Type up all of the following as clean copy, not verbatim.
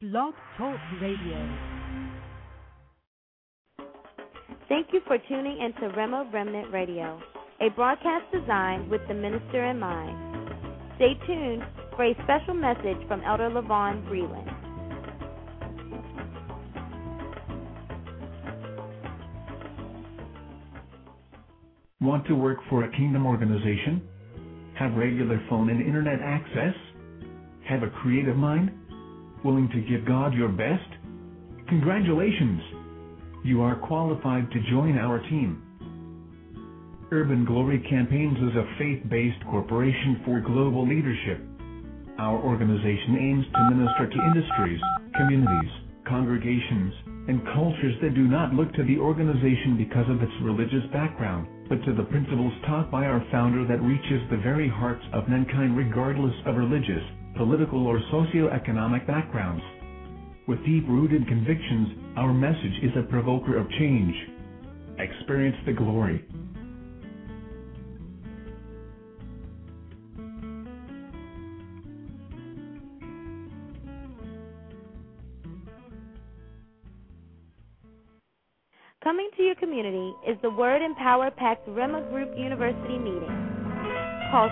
Blog Talk Radio. Thank you for tuning into Rhema Remnant Radio, a broadcast designed with the minister in mind. Stay tuned for a special message from Elder LaVon Breland. Want to work for a kingdom organization? Have regular phone and internet access? Have a creative mind? Willing to give God your best? Congratulations! You are qualified to join our team. Urban Glory Campaigns is a faith-based corporation for global leadership. Our organization aims to minister to industries, communities, congregations, and cultures that do not look to the organization because of its religious background, but to the principles taught by our founder that reaches the very hearts of mankind regardless of religious, political, or socioeconomic backgrounds. With deep-rooted convictions, our message is a provoker of change. Experience the glory. Coming to your community is the Word and Power Packed Rhema Group University meeting. Call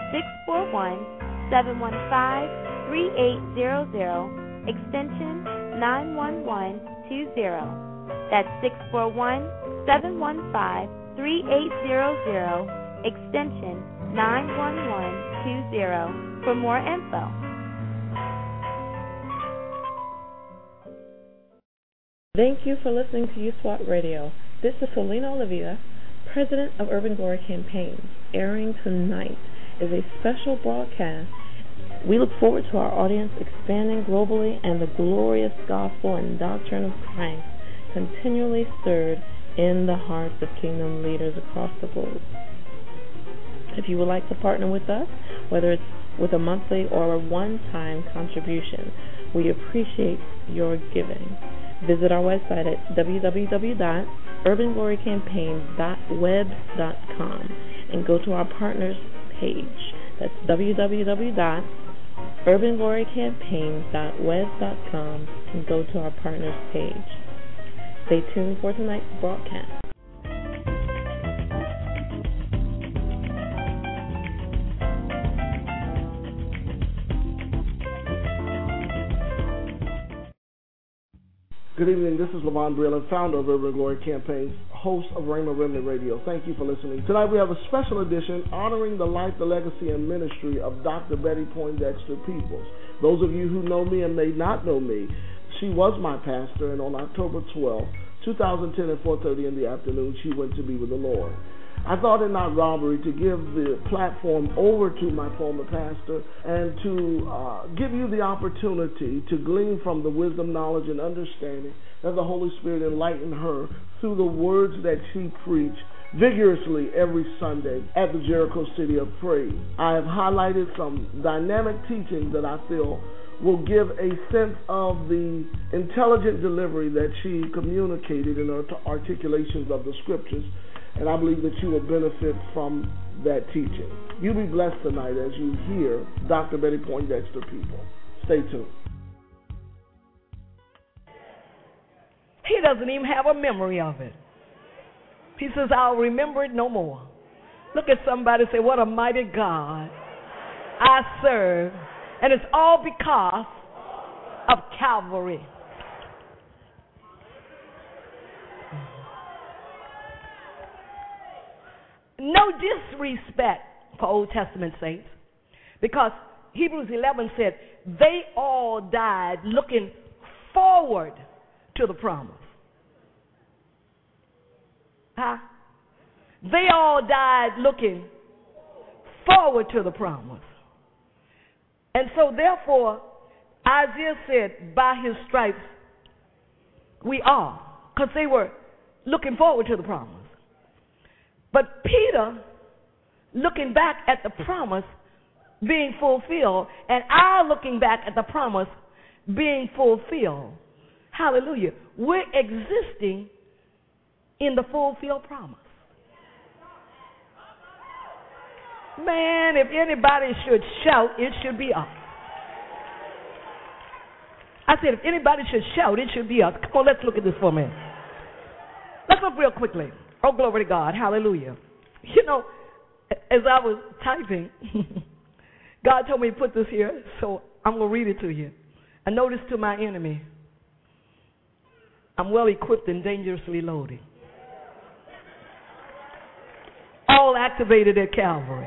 641-715-3800, extension 91120. That's 641-715-3800, extension 91120 for more info. Thank you for listening to USWAT Radio. This is Selena Olivia, President of Urban Glory Campaigns. Airing tonight is a special broadcast. We look forward to our audience expanding globally and the glorious gospel and doctrine of Christ continually stirred in the hearts of kingdom leaders across the globe. If you would like to partner with us, whether it's with a monthly or a one-time contribution, we appreciate your giving. Visit our website at www.urbanglorycampaign.web.com and go to our partners page. That's www.urbanglorycampaign.web.com and go to our partners page. Stay tuned for tonight's broadcast. Good evening, this is LaVon Breland, founder of Urban Glory Campaigns, host of Rhema Remnant Radio. Thank you for listening. Tonight we have a special edition honoring the life, the legacy, and ministry of Dr. Betty Poindexter Peoples. Those of you who know me and may not know me, she was my pastor, and on October 12, 2010 at 4:30 in the afternoon, she went to be with the Lord. I thought it not robbery to give the platform over to my former pastor and to give you the opportunity to glean from the wisdom, knowledge, and understanding that the Holy Spirit enlightened her through the words that she preached vigorously every Sunday at the Jericho City of Praise. I have highlighted some dynamic teachings that I feel will give a sense of the intelligent delivery that she communicated in her articulations of the scriptures. And I believe that you will benefit from that teaching. You'll be blessed tonight as you hear Dr. Betty Poindexter People. Stay tuned. He doesn't even have a memory of it. He says, I'll remember it no more. Look at somebody and say, what a mighty God I serve. And it's all because of Calvary. No disrespect for Old Testament saints, because Hebrews 11 said they all died looking forward to the promise. Huh? They all died looking forward to the promise. And so therefore, Isaiah said, by his stripes we are, because they were looking forward to the promise. But Peter, looking back at the promise being fulfilled, and I looking back at the promise being fulfilled, hallelujah, we're existing in the fulfilled promise. Man, if anybody should shout, it should be us. I said, if anybody should shout, it should be us. Come on, let's look at this for a minute. Let's look real quickly. Oh, glory to God. Hallelujah. You know, as I was typing, God told me to put this here, so I'm going to read it to you. A notice to my enemy. I'm well equipped and dangerously loaded. All activated at Calvary.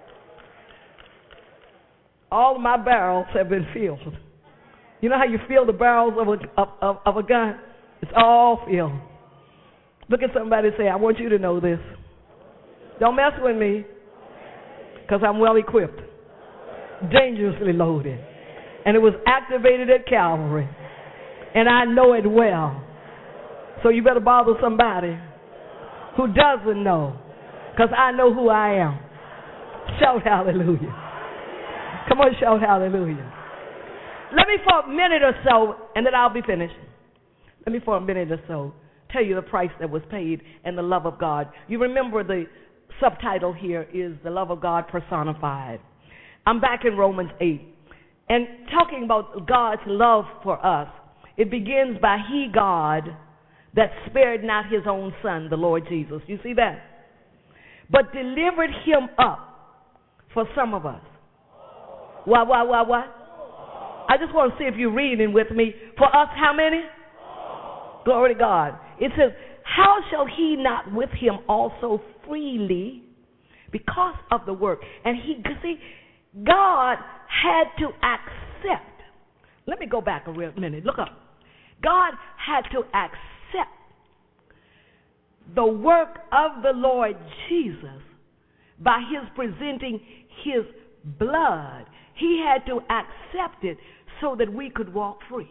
All of my barrels have been filled. You know how you fill the barrels of a gun? It's all filled. Look at somebody and say, I want you to know this. Don't mess with me, because I'm well equipped, dangerously loaded. And it was activated at Calvary. And I know it well. So you better bother somebody who doesn't know, because I know who I am. Shout hallelujah. Come on, shout hallelujah. Let me for a minute or so, and then I'll be finished. Let me for a minute or so tell you the price that was paid and the love of God. You remember the subtitle here is the love of God personified. I'm back in Romans 8. And talking about God's love for us, it begins by He, God, that spared not His own Son, the Lord Jesus. You see that? But delivered Him up for some of us. What? I just want to see if you're reading with me. For us, how many? Glory to God. It says, how shall He not with Him also freely, because of the work? And see, God had to accept. Let me go back a real minute. Look up. God had to accept the work of the Lord Jesus by His presenting His blood. He had to accept it so that we could walk free.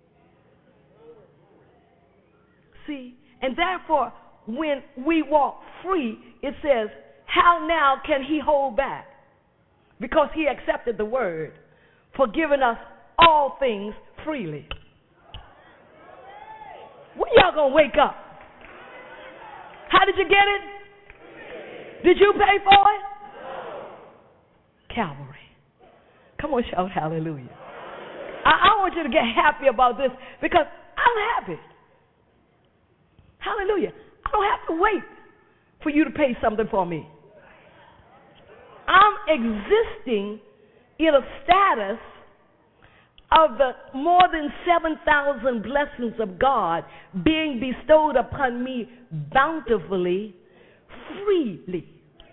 See? And therefore, when we walk free, it says, how now can He hold back? Because He accepted the word, forgiving us all things freely. When y'all gonna wake up? How did you get it? Did you pay for it? Calvary. Come on, shout hallelujah. I want you to get happy about this, because I'm happy. Hallelujah. I don't have to wait for you to pay something for me. I'm existing in a status of the more than 7,000 blessings of God being bestowed upon me bountifully, freely.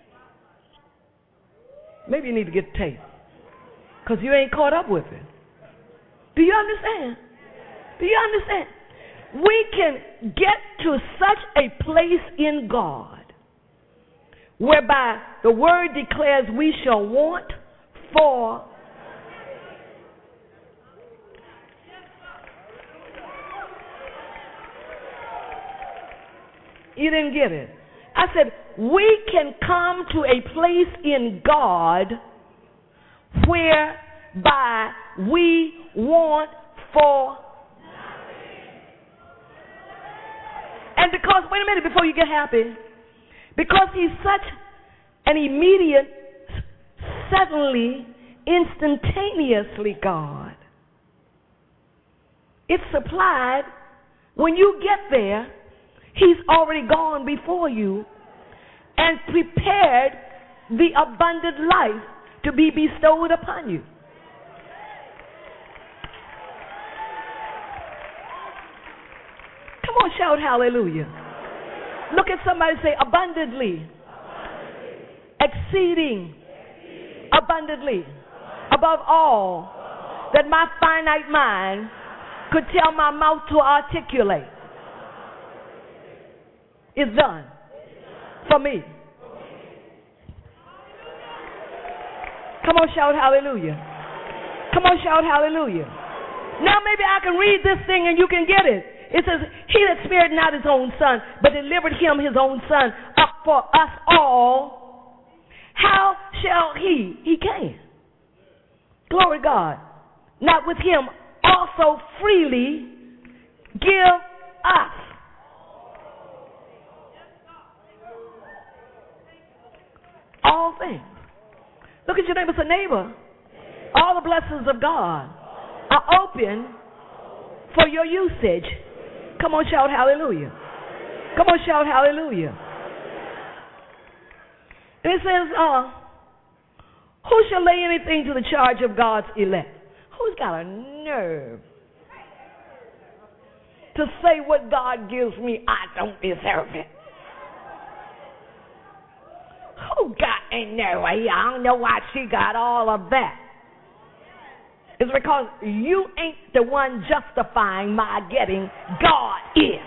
Maybe you need to get the tape, because you ain't caught up with it. Do you understand? Do you understand? We can get to such a place in God whereby the word declares we shall want for you didn't get it. I said we can come to a place in God whereby we want for. And because, wait a minute before you get happy, because He's such an immediate, suddenly, instantaneously God, it's supplied. When you get there, He's already gone before you and prepared the abundant life to be bestowed upon you. Come on, shout hallelujah. Look at somebody, say abundantly, exceeding, abundantly, above all that my finite mind could tell my mouth to articulate. It's done for me. Come on, shout hallelujah. Come on, shout hallelujah. Now maybe I can read this thing and you can get it. It says, He that spared not His own Son, but delivered Him, His own Son, up for us all, how shall He can. Glory to God. Not with Him also freely give us. All things. Look at your neighbor, say, neighbor, all the blessings of God are open for your usage. Come on, shout hallelujah. Come on, shout hallelujah. And it says, who shall lay anything to the charge of God's elect? Who's got a nerve to say what God gives me, I don't deserve it? Who got in there? I don't know why she got all of that. It's because you ain't the one justifying my getting. God is.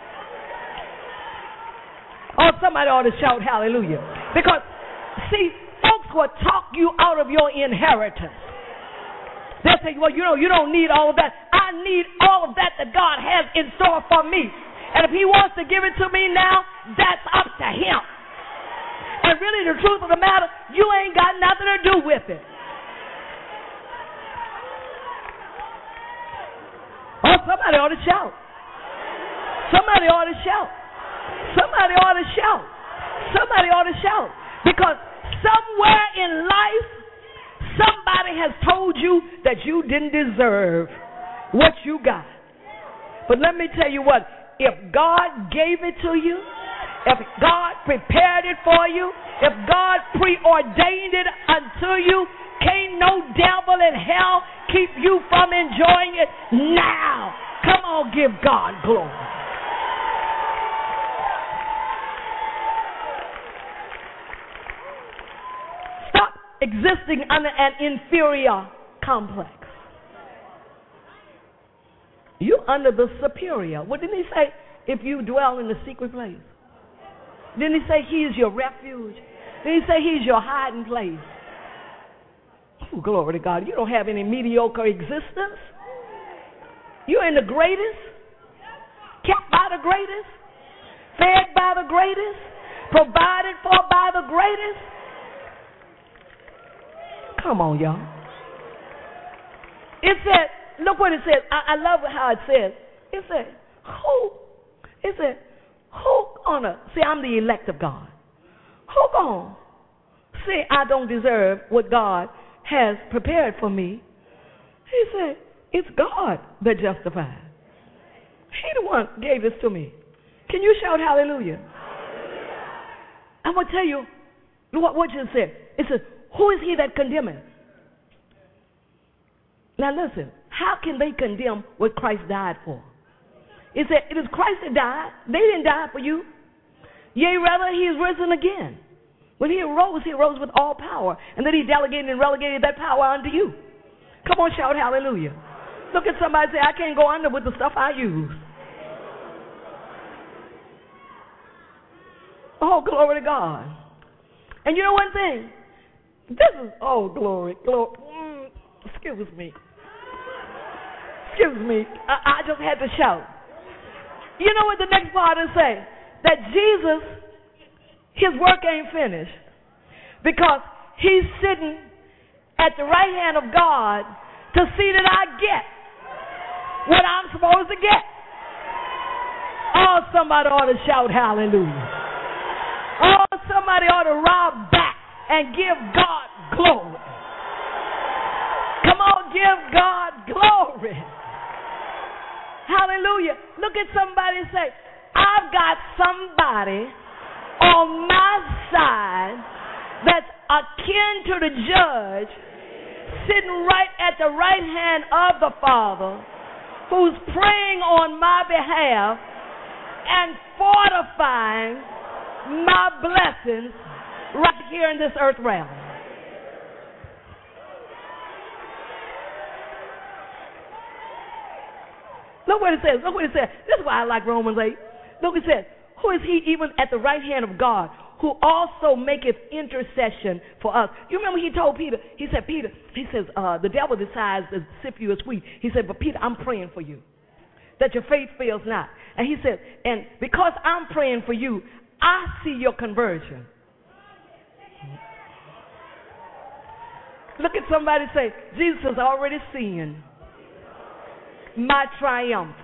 Oh, somebody ought to shout hallelujah. Because, see, folks will talk you out of your inheritance. They'll say, well, you don't need all of that. I need all of that God has in store for me. And if he wants to give it to me now, that's up to him. And really, the truth of the matter, you ain't got nothing to do with it. Oh, somebody ought to shout. Somebody ought to shout. Somebody ought to shout. Somebody ought to shout. Because somewhere in life, somebody has told you that you didn't deserve what you got. But let me tell you what, if God gave it to you, if God prepared it for you, if God preordained it unto you, can't no devil in hell keep you from enjoying it now. Come on, give God glory. Stop existing under an inferior complex. You under the superior. What didn't he say? If you dwell in the secret place. Didn't he say he is your refuge? Didn't he say he's your hiding place? Oh, glory to God. You don't have any mediocre existence. You're in the greatest, kept by the greatest, fed by the greatest, provided for by the greatest. Come on, y'all. It said, look what it says. I love how it says. It said, who gonna, see, I'm the elect of God. Who gonna say I don't deserve what God has prepared for me? He said, it's God that justifies. He the one gave this to me. Can you shout hallelujah? I'm going to tell you what you said. It says, who is he that condemneth? Now listen, how can they condemn what Christ died for? It said, it is Christ that died. They didn't die for you. Yea, rather, he is risen again. When he arose with all power. And then he delegated and relegated that power unto you. Come on, shout hallelujah. Look at somebody and say, I can't go under with the stuff I use. Oh, glory to God. And you know one thing? This is, oh, glory. Excuse me. I just had to shout. You know what the next part is say? That Jesus, his work ain't finished. Because he's sitting at the right hand of God to see that I get what I'm supposed to get. Oh, somebody ought to shout hallelujah. Oh, somebody ought to rob back and give God glory. Come on, give God glory. Hallelujah. Look at somebody and say, I've got somebody on my side that's akin to the judge, sitting right at the right hand of the Father, who's praying on my behalf and fortifying my blessings right here in this earth realm. Look what it says. This is why I like Romans 8. Look what it says. Who is he even at the right hand of God, who also maketh intercession for us? You remember he told Peter, he said, Peter, he says, the devil decides to sift you as wheat. He said, but Peter, I'm praying for you, that your faith fails not. And he said, and because I'm praying for you, I see your conversion. Look at somebody say, Jesus has already seen my triumph.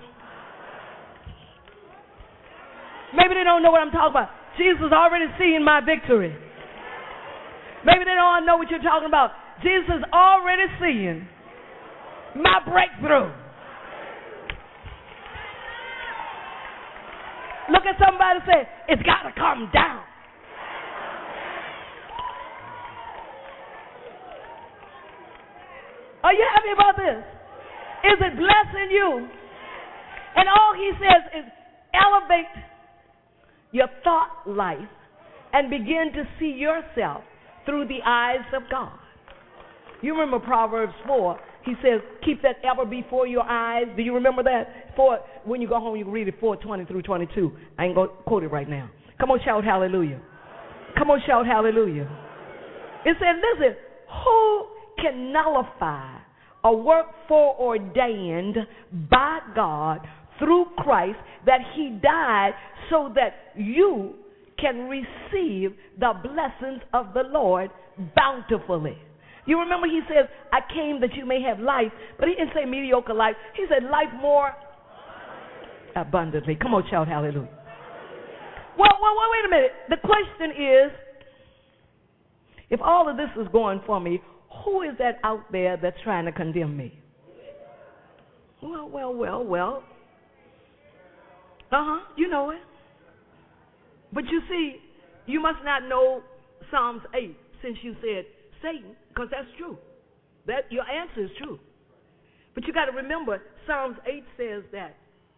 Maybe they don't know what I'm talking about. Jesus has already seen my victory. Maybe they don't know what you're talking about. Jesus has already seen my breakthrough. Look at somebody and say, it's got to come down. Are you happy about this? Is it blessing you? And all he says is elevate your thought life and begin to see yourself through the eyes of God. You remember Proverbs 4. He says, keep that ever before your eyes. Do you remember that? When you go home, you can read it 4:20 through 22. I ain't going to quote it right now. Come on, shout hallelujah. Come on, shout hallelujah. It said, listen, who can nullify a work foreordained by God through Christ, that he died so that you can receive the blessings of the Lord bountifully? You remember he says, I came that you may have life, but he didn't say mediocre life. He said life more abundantly. Come on, shout hallelujah. Well, wait a minute. The question is, if all of this is going for me, who is that out there that's trying to condemn me? Well. You know it. But you see, you must not know Psalms 8 since you said Satan, because that's true. That your answer is true. But you got to remember, Psalms 8 says that,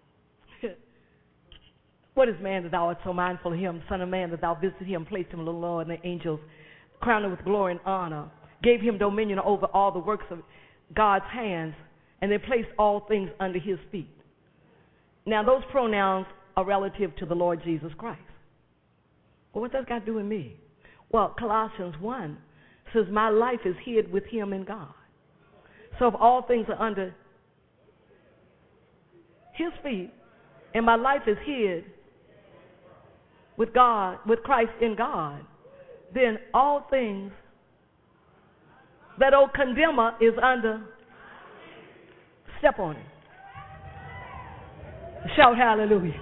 what is man that thou art so mindful of him, son of man that thou visited him, placed him in the Lord and the angels, crowned him with glory and honor, gave him dominion over all the works of God's hands, and they placed all things under his feet. Now, those pronouns are relative to the Lord Jesus Christ. Well, what does that got to do with me? Well, Colossians 1 says, my life is hid with him in God. So if all things are under his feet, and my life is hid with God, with Christ in God, then all things that old condemner is under, step on it. Shout hallelujah.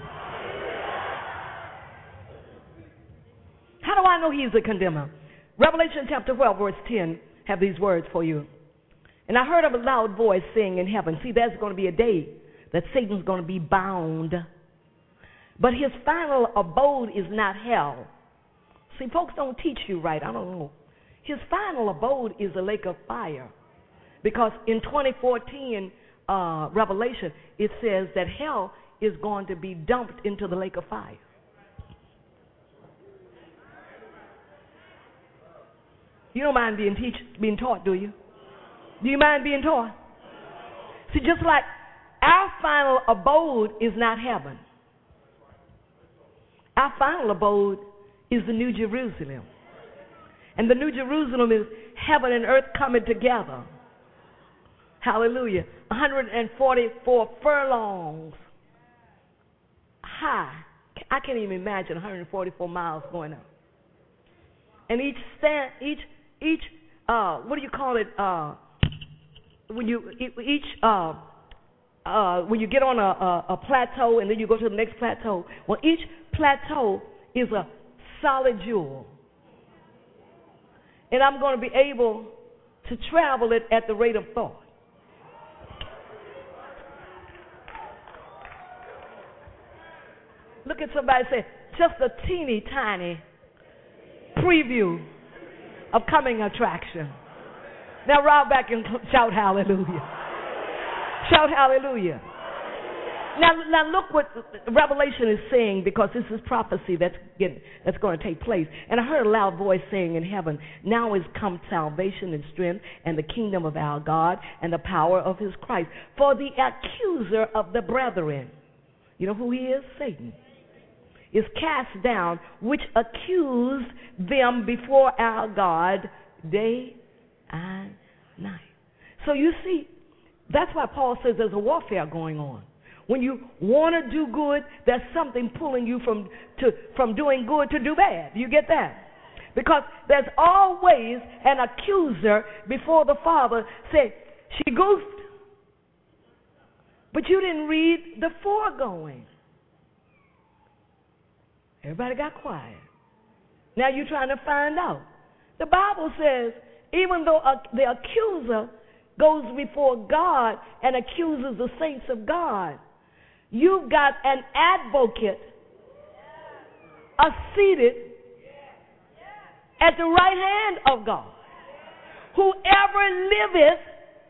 How do I know he's a condemner? Revelation chapter 12, verse 10 have these words for you. And I heard of a loud voice saying in heaven, see, there's going to be a day that Satan's going to be bound. But his final abode is not hell. See, folks don't teach you right. I don't know. His final abode is a lake of fire. Because in 2014 Revelation, it says that hell is going to be dumped into the lake of fire. You don't mind being taught, do you? Do you mind being taught? See, just like our final abode is not heaven. Our final abode is the New Jerusalem. And the New Jerusalem is heaven and earth coming together. Hallelujah. 144 furlongs high. I can't even imagine 144 miles going up. And each what do you call it? When you get on a plateau and then you go to the next plateau. Well, each plateau is a solid jewel. And I'm going to be able to travel it at the rate of thought. Look at somebody and say, just a teeny tiny preview of coming attraction. Now round back and shout hallelujah. Shout hallelujah. Now look what Revelation is saying, because this is prophecy that's going to take place. And I heard a loud voice saying in heaven, now is come salvation and strength and the kingdom of our God and the power of his Christ. For the accuser of the brethren, you know who he is? Satan. Is cast down, which accused them before our God day and night. So you see, that's why Paul says there's a warfare going on. When you want to do good, there's something pulling you from doing good to do bad. You get that? Because there's always an accuser before the Father. Say, she goofed, but you didn't read the foregoing. Everybody got quiet. Now you're trying to find out. The Bible says, even though the accuser goes before God and accuses the saints of God, you've got an advocate are seated at the right hand of God. Whoever liveth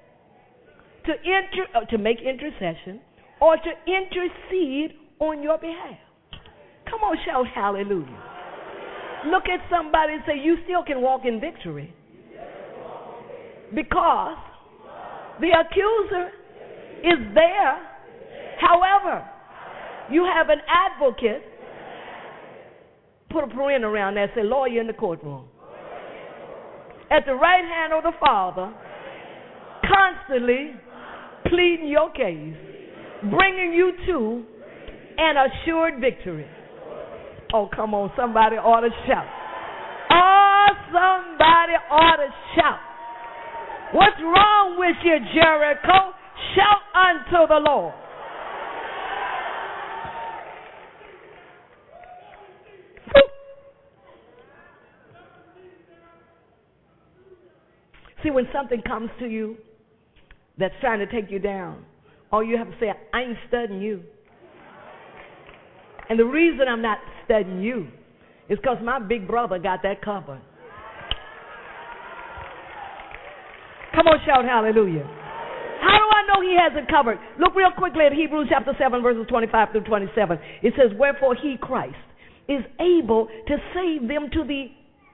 to make intercession or to intercede on your behalf. Come on, shout hallelujah. Look at somebody and say, you still can walk in victory. Because the accuser is there. However, you have an advocate. Put a paren around that, say lawyer in the courtroom. At the right hand of the Father, constantly pleading your case, bringing you to an assured victory. Oh, come on, somebody ought to shout. Oh, somebody ought to shout. What's wrong with you, Jericho? Shout unto the Lord. See, when something comes to you that's trying to take you down, all you have to say, I ain't studying you. And the reason I'm not studying you is because my big brother got that covered. Come on, shout hallelujah. How do I know he has it covered? Look real quickly at Hebrews chapter 7, verses 25 through 27. It says, wherefore he, Christ, is able to save them to the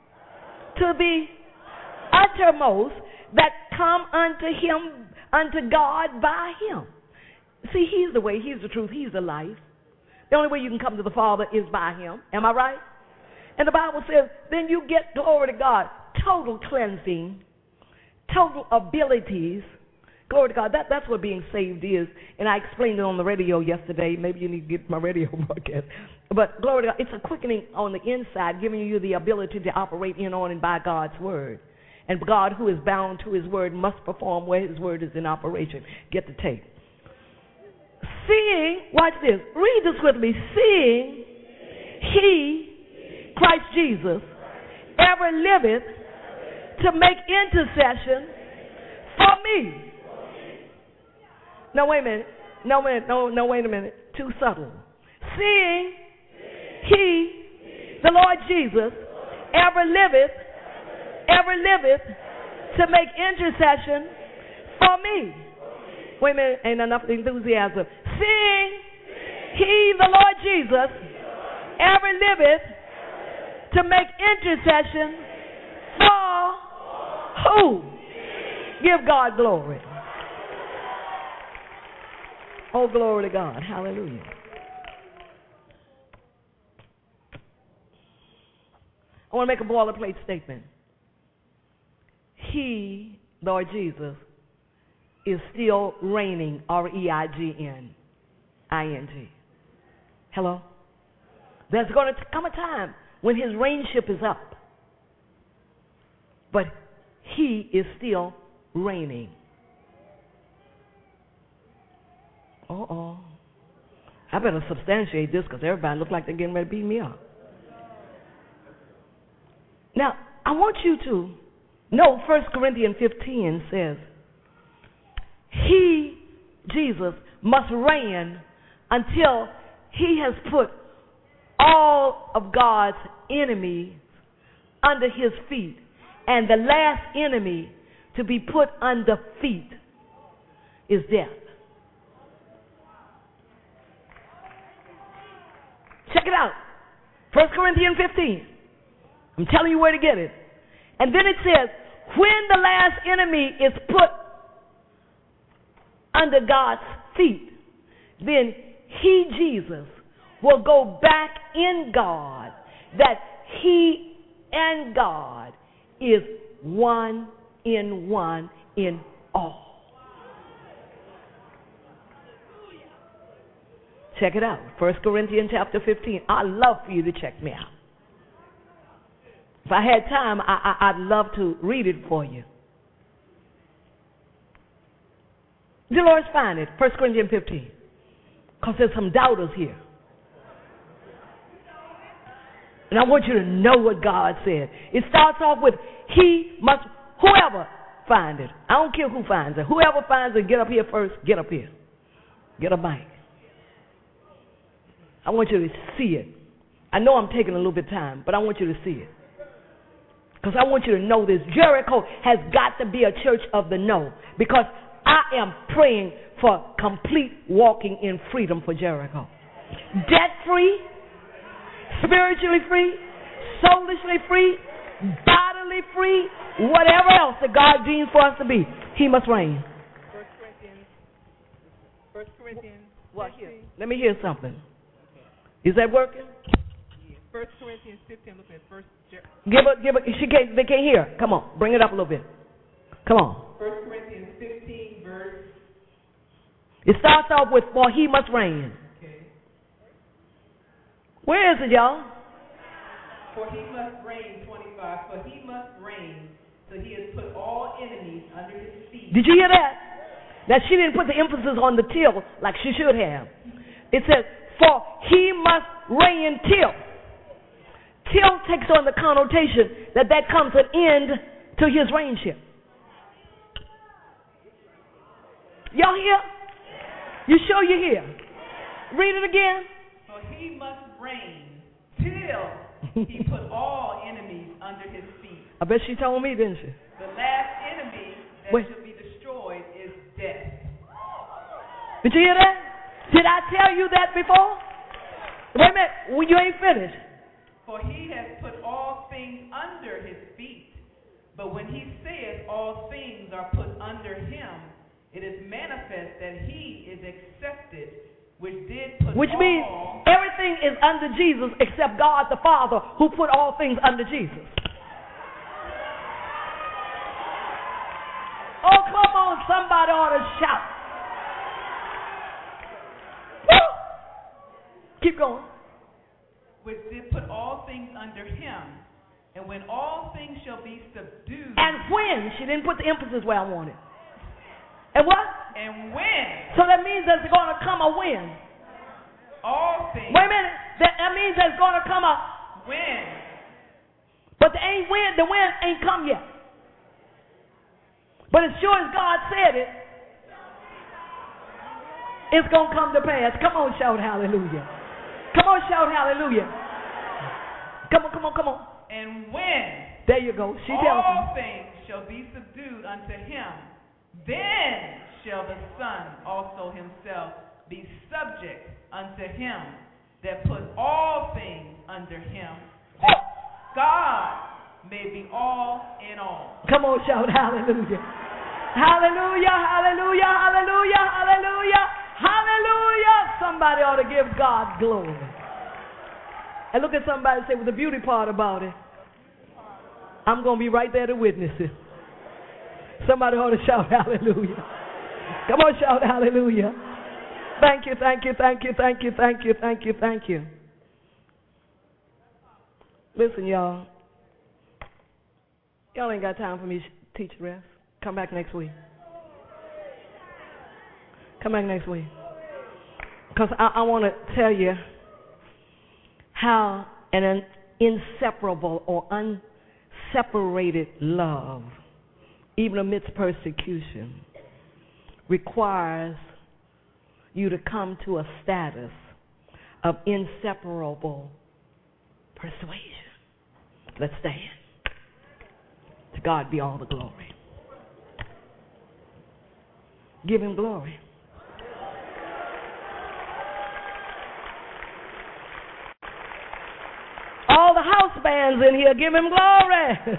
uttermost that come unto him, unto God by him. See, he's the way, he's the truth, he's the life. The only way you can come to the Father is by him. Am I right? And the Bible says, then you get, glory to God, total cleansing, total abilities. Glory to God. That's what being saved is. And I explained it on the radio yesterday. Maybe you need to get my radio broadcast. But glory to God, it's a quickening on the inside, giving you the ability to operate in, on, and by God's word. And God, who is bound to his word, must perform where his word is in operation. Get the tape. Seeing, watch this, read this with me. Seeing he, Christ Jesus, ever liveth to make intercession for me. No, wait a minute. No, wait a minute. Too subtle. Seeing he, the Lord Jesus, ever liveth to make intercession for me. Wait a minute, ain't enough enthusiasm. Seeing he, the Lord Jesus, ever liveth to make intercession for who? Give God glory. Oh, glory to God. Hallelujah. I want to make a boilerplate statement. He, Lord Jesus, is still reigning, R-E-I-G-N-I-N-G. Hello? There's going to come a time when his reignship is up. But he is still reigning. I better substantiate this because everybody looks like they're getting ready to beat me up. Now, I want you to know 1 Corinthians 15 says, he, Jesus, must reign until he has put all of God's enemies under his feet. And the last enemy to be put under feet is death. Check it out. 1 Corinthians 15. I'm telling you where to get it. And then it says, when the last enemy is put under God's feet, then he, Jesus, will go back in God, that he and God is one in all. Check it out. 1 Corinthians chapter 15. I'd love for you to check me out. If I had time, I'd love to read it for you. Dolores, find it. 1 Corinthians 15. Because there's some doubters here. And I want you to know what God said. It starts off with, he must, whoever find it. I don't care who finds it. Whoever finds it, get up here first. Get up here. Get a mic. I want you to see it. I know I'm taking a little bit of time, but I want you to see it. Because I want you to know this. Jericho has got to be a church of the no. Because I am praying for complete walking in freedom for Jericho. Debt-free, spiritually free, soulishly free, bodily free, whatever else that God deems for us to be. He must reign. 1 Corinthians. Well, here, let me hear something. Is that working? 1 Corinthians 15, look at first. Give it, they can't hear. Come on, bring it up a little bit. Come on. 1 Corinthians 15, verse. It starts off with, for he must reign. Okay. Where is it, y'all? For he must reign, 25. For he must reign, so he has put all enemies under his feet. Did you hear that? That she didn't put the emphasis on the till like she should have. It says, for he must reign till. Till takes on the connotation that comes an end to his reignship. Y'all hear? You sure you hear? Read it again. For he must reign till he put all enemies under his feet. I bet she told me, didn't she? The last enemy that should be destroyed is death. Did you hear that? Did I tell you that before? Wait a minute. Well, you ain't finished. For he has put all things under his feet. But when he saith all things are put under him, it is manifest that he is accepted, which means everything is under Jesus except God the Father, who put all things under Jesus. Oh, come on, somebody ought to shout. Woo! Keep going. Which did put all things under him, and when all things shall be subdued. And when? She didn't put the emphasis where I wanted. And what? And when? So that means there's going to come a when. All things. Wait a minute. That means there's going to come a when. But the when ain't come yet. But as sure as God said it, it's going to come to pass. Come on, shout hallelujah. Come on, shout hallelujah. Come on. And when there you go. She tells all things shall be subdued unto him, then shall the Son also himself be subject unto him that put all things under him, that God may be all in all. Come on, shout hallelujah. Hallelujah, hallelujah, hallelujah, hallelujah, hallelujah. Somebody ought to give God glory. And look at somebody and say, well, the beauty part about it, I'm going to be right there to witness it. Somebody ought to shout hallelujah. Come on, shout hallelujah. Thank you, thank you, thank you, thank you, thank you, thank you, thank you. Listen, y'all. Y'all ain't got time for me to teach the rest. Come back next week. Come back next week. Because I want to tell you how an inseparable or unseparated love, even amidst persecution, requires you to come to a status of inseparable persuasion. Let's stand. To God be all the glory. Give him glory. All the house bands in here, give him glory.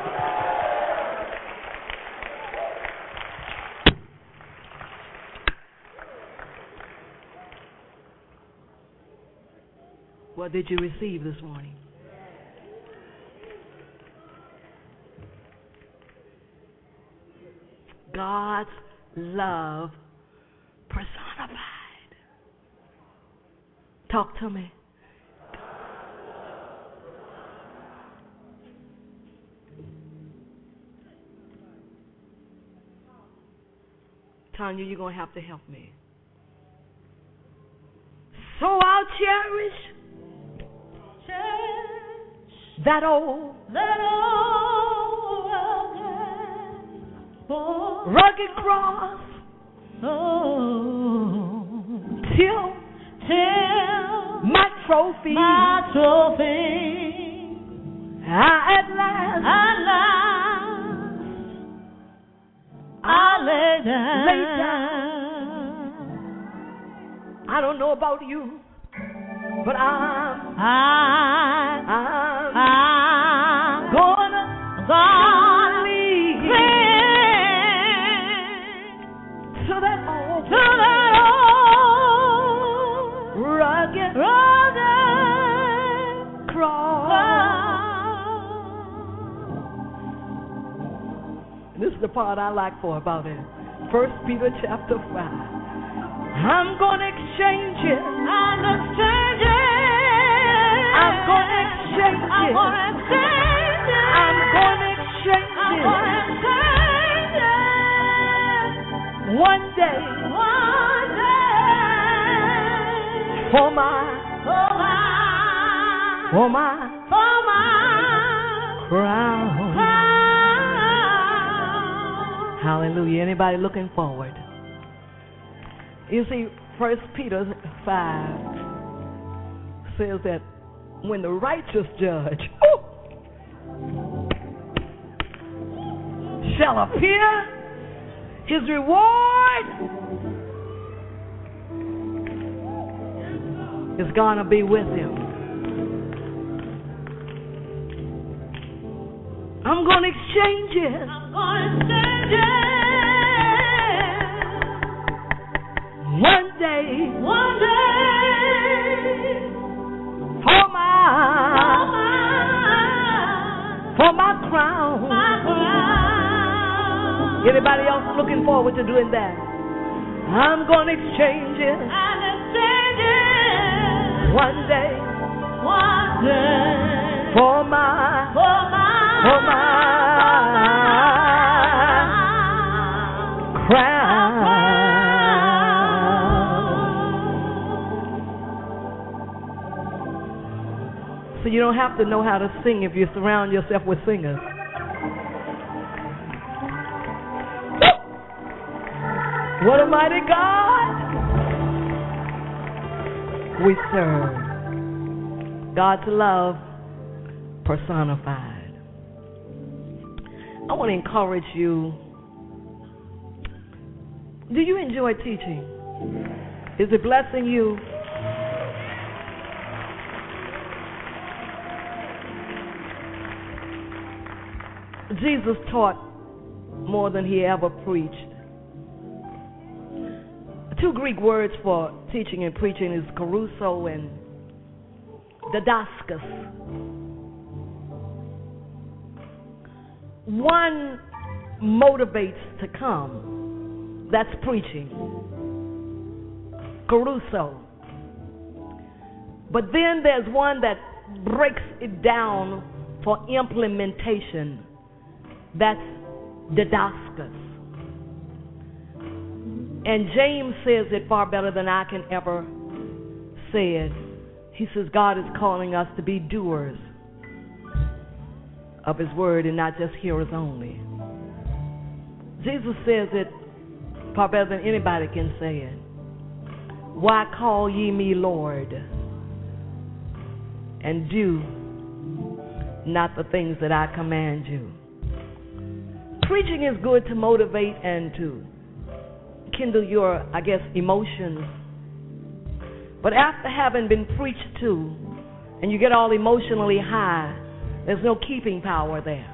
What did you receive this morning? God's love personified. Talk to me. Tanya, you're going to have to help me. So I'll cherish that old rugged cross till my trophy. My trophy. At last, I lay down. I don't know about you, but I'm gonna leave to that old rugged cross. This is the part I like about it. 1 Peter chapter 5. I'm gonna exchange it. I'm gonna exchange it. One day. For my crown. Hallelujah. Anybody looking forward? You see, 1 Peter 5 says that when the righteous judge shall appear, his reward is going to be with him. I'm going to exchange it. One day, for my crown. Anybody else looking forward to doing that? I'm going to exchange it. One day, for my crown. So you don't have to know how to sing if you surround yourself with singers. What a mighty God we serve. God's love personified. I want to encourage you. Do you enjoy teaching? Is it blessing you? Jesus taught more than he ever preached. Two Greek words for teaching and preaching is caruso and didascus. One motivates to come. That's preaching. Caruso. But then there's one that breaks it down for implementation. That's didascus. And James says it far better than I can ever say it. He says God is calling us to be doers of his word and not just hearers only. Jesus says it far better than anybody can say it. Why call ye me Lord and do not the things that I command you? Preaching is good to motivate and to kindle your, emotions. But after having been preached to and you get all emotionally high, there's no keeping power there.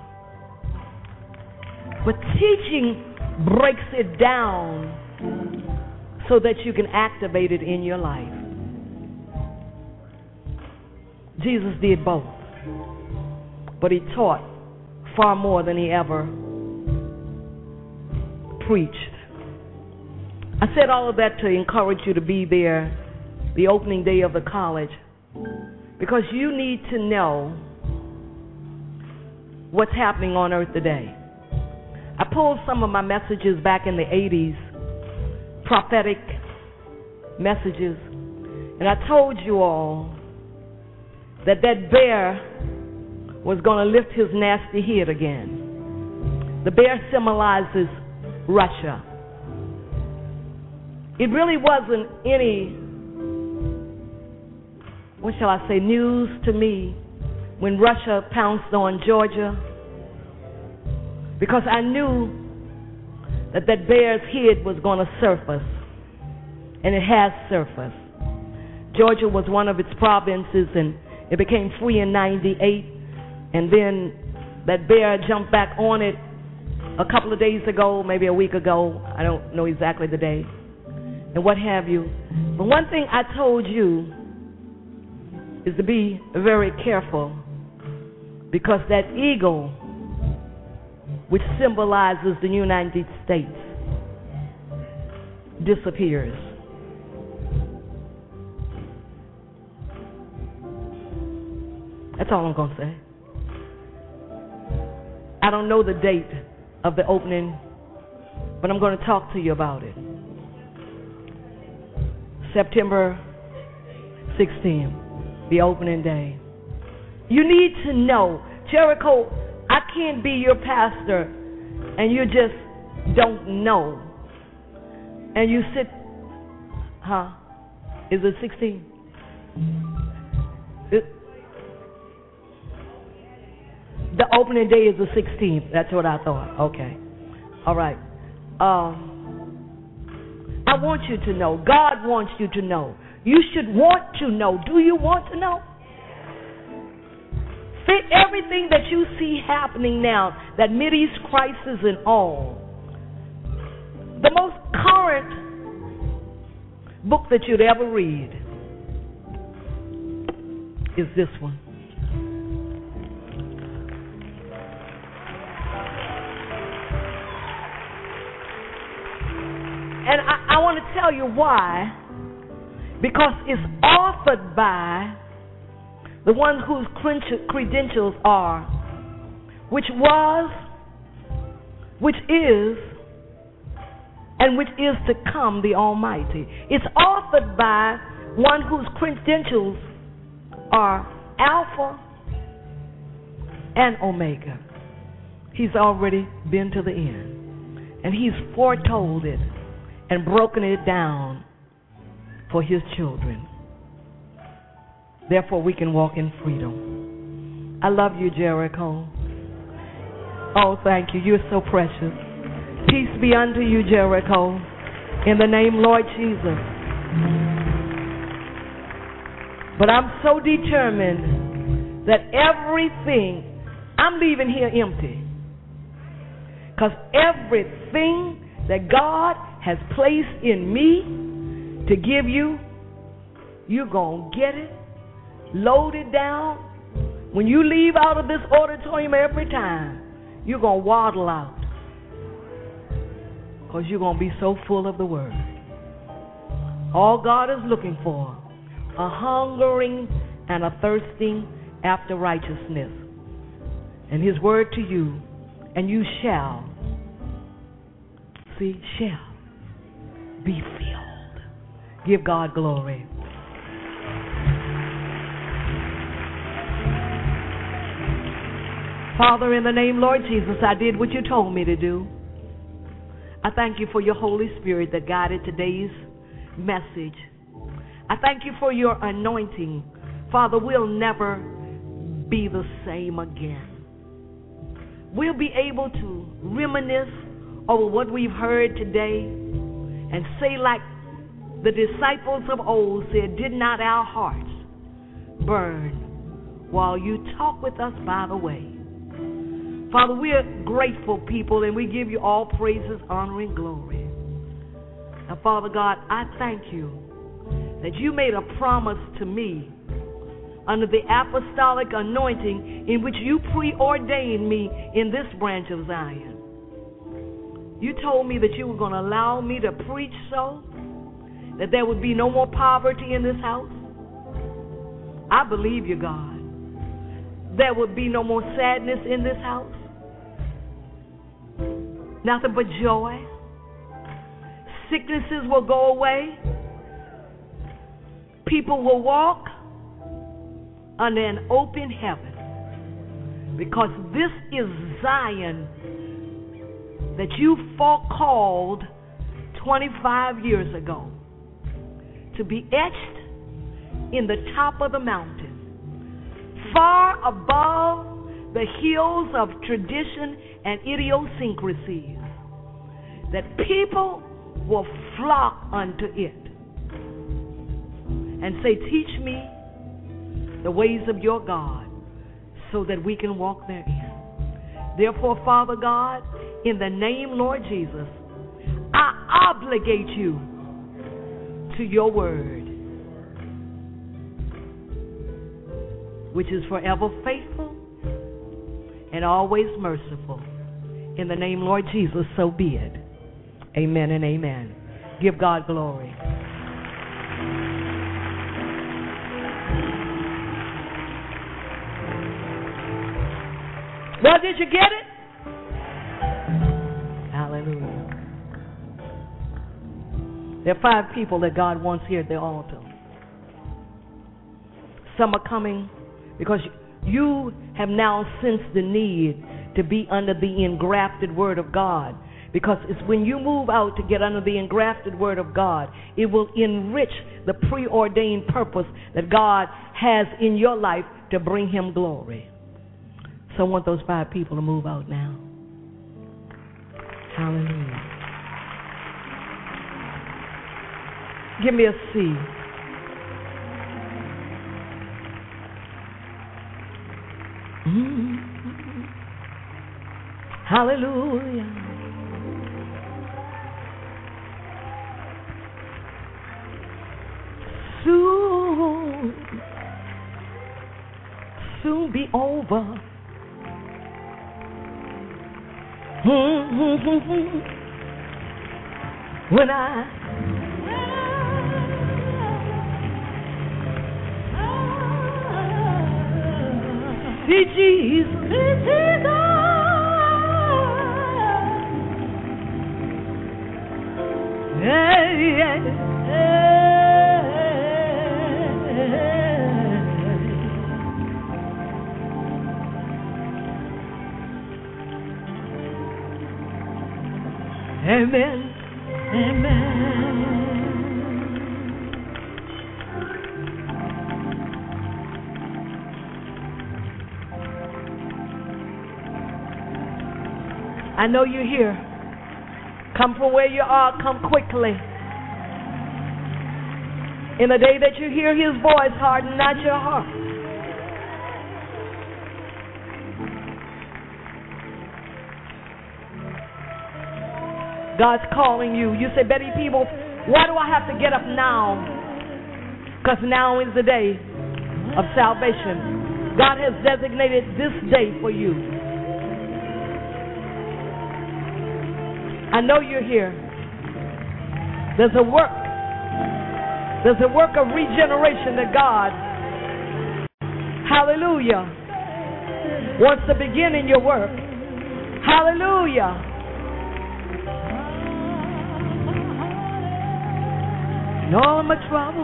But teaching breaks it down so that you can activate it in your life. Jesus did both. But he taught far more than he ever preached. I said all of that to encourage you to be there the opening day of the college, because you need to know what's happening on earth today. I pulled some of my messages back in the 80s, prophetic messages, and I told you all that bear was going to lift his nasty head again. The bear symbolizes Russia. It really wasn't any what shall I say, news to me when Russia pounced on Georgia, because I knew that bear's head was going to surface, and it has surfaced. Georgia was one of its provinces, and it became free in 98, and then that bear jumped back on it a couple of days ago, maybe a week ago. I don't know exactly the day, and what have you. But one thing I told you is to be very careful, because that eagle, which symbolizes the United States, disappears. That's all I'm going to say. I don't know the date of the opening, but I'm going to talk to you about it. September 16th, the opening day. You need to know, Jericho, I can't be your pastor and you just don't know. And you sit, is it 16? The opening day is the 16th. That's what I thought. Okay. All right. I want you to know. God wants you to know. You should want to know. Do you want to know? Everything that you see happening now, that Mideast crisis and all, the most current book that you'd ever read is this one. And I want to tell you why. Because it's authored by the one whose credentials are, which was, which is, and which is to come, the Almighty. It's authored by one whose credentials are Alpha and Omega. He's already been to the end. And he's foretold it and broken it down for his children. Therefore, we can walk in freedom. I love you, Jericho. Oh, thank you. You're so precious. Peace be unto you, Jericho. In the name, Lord Jesus. But I'm so determined that everything, I'm leaving here empty. Because everything that God has placed in me to give you, you're going to get it. Load it down. When you leave out of this auditorium every time, you're going to waddle out. Because you're going to be so full of the Word. All God is looking for, a hungering and a thirsting after righteousness. And His Word to you, and you shall be filled. Give God glory. Father, in the name, Lord Jesus, I did what you told me to do. I thank you for your Holy Spirit that guided today's message. I thank you for your anointing. Father, we'll never be the same again. We'll be able to reminisce over what we've heard today and say like the disciples of old said, did not our hearts burn while you talk with us by the way? Father, we are grateful people, and we give you all praises, honor, and glory. Now, Father God, I thank you that you made a promise to me under the apostolic anointing in which you preordained me in this branch of Zion. You told me that you were going to allow me to preach so that there would be no more poverty in this house. I believe you, God. There would be no more sadness in this house. Nothing but joy. Sicknesses will go away. People will walk under an open heaven. Because this is Zion that you forecalled 25 years ago to be etched in the top of the mountain, far above the hills of tradition and idiosyncrasies, that people will flock unto it and say, teach me the ways of your God, so that we can walk therein. Therefore, Father God, in the name, Lord Jesus, I obligate you to your word, which is forever faithful and always merciful. In the name, Lord Jesus, so be it. Amen and amen. Give God glory. Well, did you get it? Hallelujah. There are 5 people that God wants here at the altar. Some are coming because you have now sensed the need to be under the engrafted word of God. Because it's when you move out to get under the engrafted word of God, it will enrich the preordained purpose that God has in your life to bring him glory. So I want those 5 people to move out now. Hallelujah. Give me a C. Hallelujah. Soon be over. When I see Jesus, Amen. Amen. I know you're here. Come from where you are. Come quickly. In the day that you hear his voice, harden not your heart. God's calling you. You say, Betty Peebles, why do I have to get up now? Because now is the day of salvation. God has designated this day for you. I know you're here. There's a work of regeneration that God, hallelujah, wants to begin in your work. Hallelujah. In all my trouble,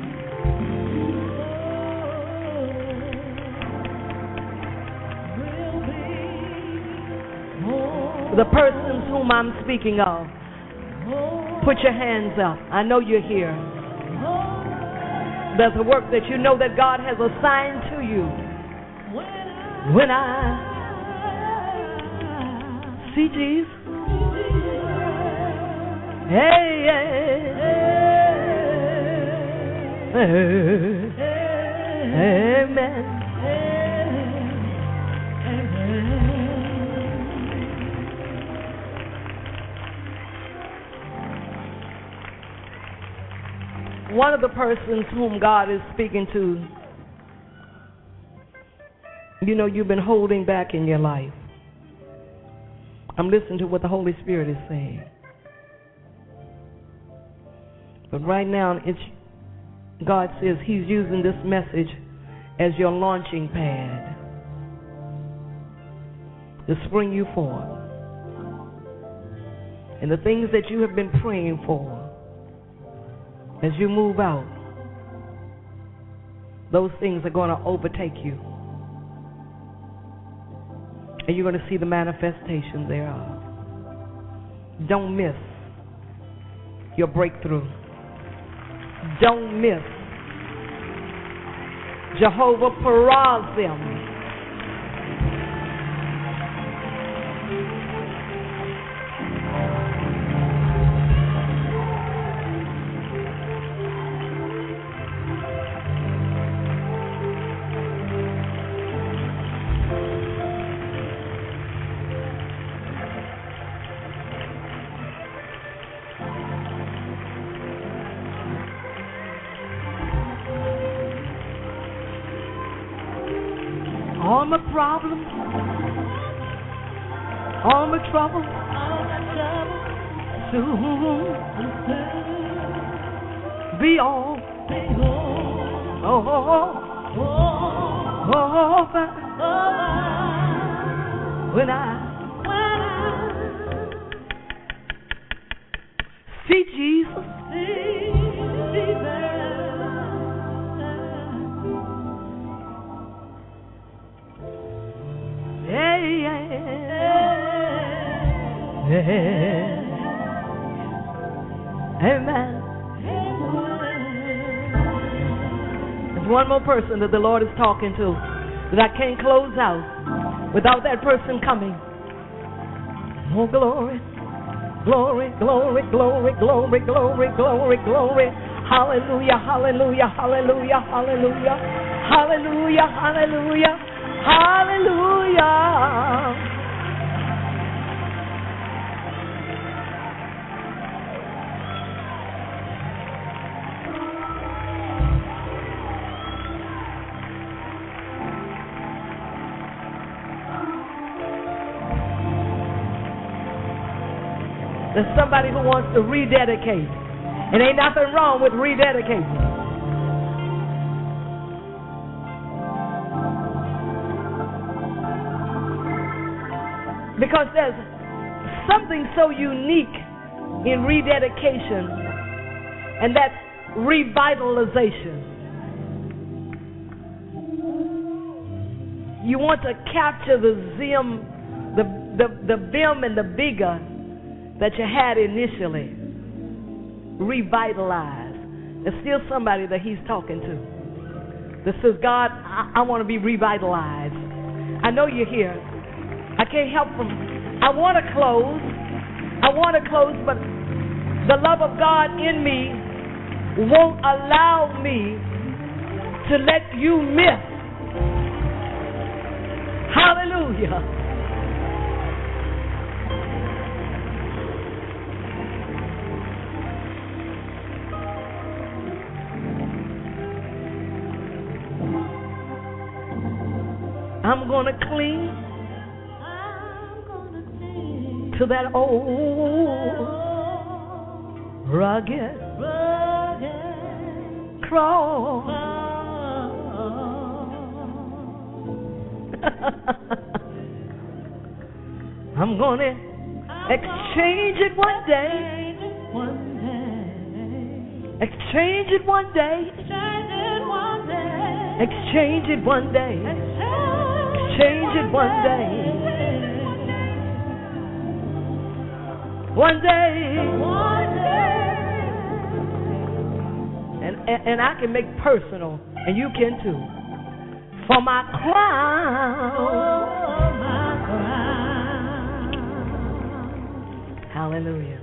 the persons whom I'm speaking of, put your hands up. I know you're here. There's a work that you know that God has assigned to you. When I see Jesus, hey, hey, amen. One of the persons whom God is speaking to, you know, you've been holding back in your life. I'm listening to what the Holy Spirit is saying. But right now, God says he's using this message as your launching pad to spring you forward. And the things that you have been praying for, as you move out, those things are going to overtake you. And you're going to see the manifestation thereof. Don't miss your breakthrough. Don't miss Jehovah Perazim. All my problems, all my troubles, soon be all over when I see Jesus. Amen. There's one more person that the Lord is talking to that I can't close out without that person coming. Oh, glory, glory, glory, glory, glory, glory, glory, glory. Hallelujah, hallelujah, hallelujah, hallelujah, hallelujah, hallelujah, hallelujah. There's somebody who wants to rededicate. And ain't nothing wrong with rededicating. Because there's something so unique in rededication, and that's revitalization. You want to capture the vim and the vigor that you had initially. Revitalize. There's still somebody that he's talking to that says, God, I want to be revitalized. I know you're here. I can't help from. I want to close, but the love of God in me won't allow me to let you miss. Hallelujah. I'm going to cling to that old rugged cross. I'm going to exchange it one day. Exchange it one day. Exchange it one day. Change it one day. One day. And I can make personal, and you can too. For my crown. Hallelujah.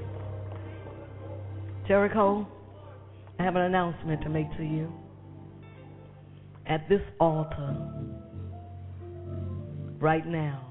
Jericho, I have an announcement to make to you. At this altar, right now,